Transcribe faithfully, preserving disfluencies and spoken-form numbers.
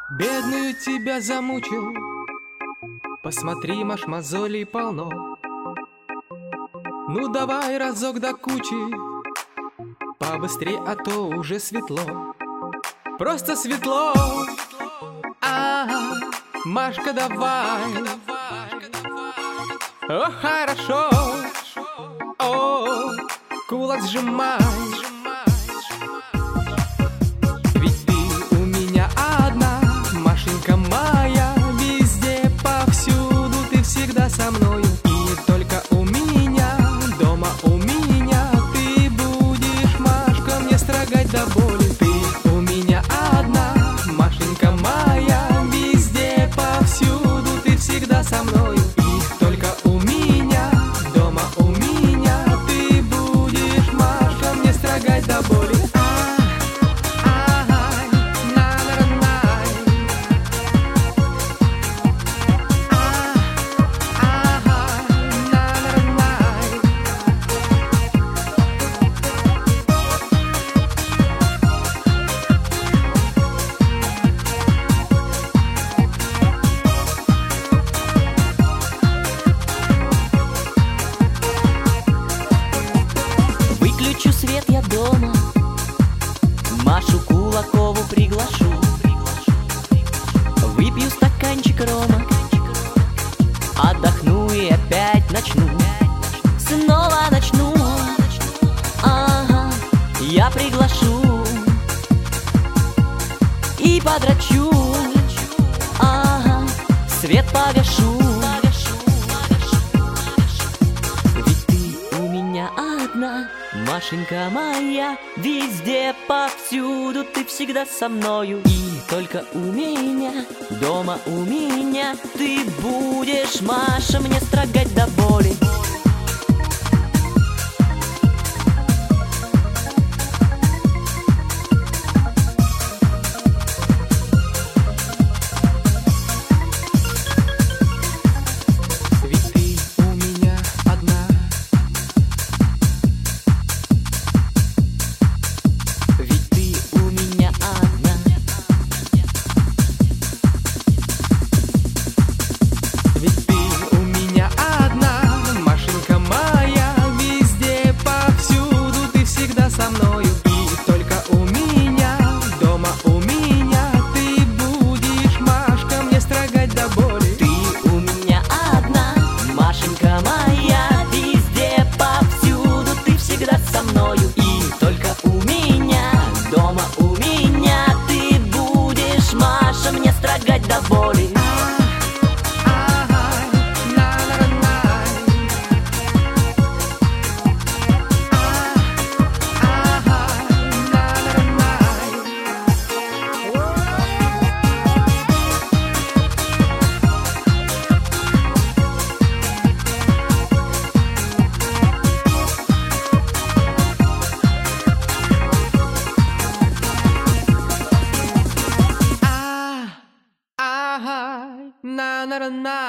Бедную тебя замучил, посмотри, маш, мозолей полно. Ну давай разок до кучи, побыстрей, а то уже светло. Просто светло. А, Машка, давай. О, хорошо. О, кулак сжимай. Ведь ты у меня одна, Машенька моя. Везде, повсюду ты всегда со мною. И только у меня, дома у меня, ты будешь, Машка, мне строгать до боли. Ты у меня одна, Машенька моя. Везде, повсюду ты всегда со мною. И только у меня, дома у меня, ты будешь, Машка, мне строгать до боли. Выключу свет я дома, Машу Кулакову приглашу. Выпью стаканчик рома, отдохну и опять начну. Снова начну, ага, я приглашу и подрачу, ага, свет погашу. Ведь ты у меня одна, Машенька моя. Везде, повсюду ты всегда со мною. И только у меня, дома у меня, ты будешь, Маша, мне строгать до боли. Ведь ты у меня одна. Ведь ты у меня одна. Ведь ты у меня одна, Машенька моя. Везде, повсюду ты всегда со мною. И только у меня, дома у меня, ты будешь, Машка, мне строгать до боли. Ты у меня одна, Машенька моя. Везде, повсюду ты всегда со мною. И только у меня, дома у меня, ты будешь, Маша, мне строгать до боли. На на на на